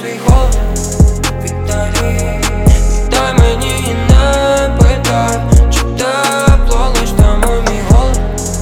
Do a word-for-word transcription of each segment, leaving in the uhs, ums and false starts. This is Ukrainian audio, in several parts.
свій голод, віддай, віддай мені і не питай, чи тепло лиш там у мій голод.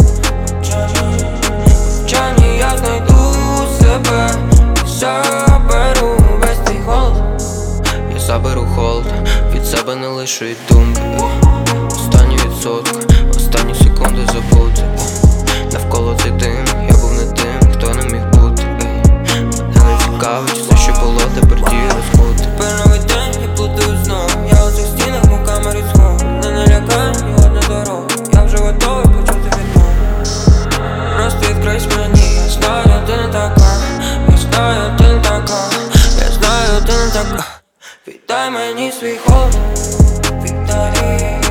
Мовчанні я знайду себе і заберу весь твій холод. Я заберу холод, від себе не лишу і думки. Останні відсотки, останні секунди забути. Навколо цей дим, я був не тим, хто не міг бути. Мене не цікавить, все що було, тепер діє розкути. Тепер новий день, я плутаю знову. Я у цих стінах, мов камері схову. Не налякає ні одна дорога. Я вже готовий почути відмову. Просто відкрийсь мені, я знаю, ти не така. Я знаю, ти не така. Я знаю, ти не така. Віддай мені свій холод, віддай.